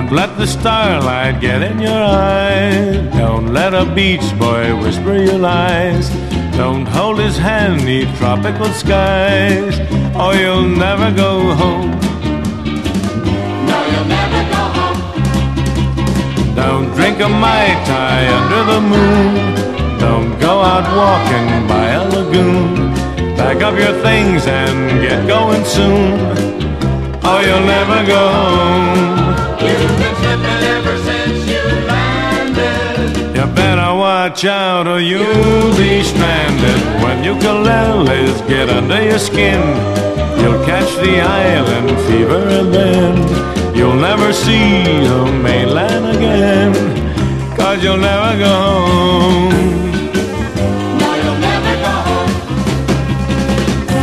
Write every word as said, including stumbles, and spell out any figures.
Don't let the starlight get in your eyes. Don't let a beach boy whisper your lies. Don't hold his hand neath tropical skies, or you'll never go home. No, you'll never go home. Don't drink a Mai Tai under the moon. Don't go out walking by a lagoon. Pack up your things and get going soon, or you'll never go home. You've been slipping ever since you landed. You better watch out or you'll be stranded. When ukuleles get under your skin, you'll catch the island fever and then you'll never see the mainland again, 'cause you'll never go home.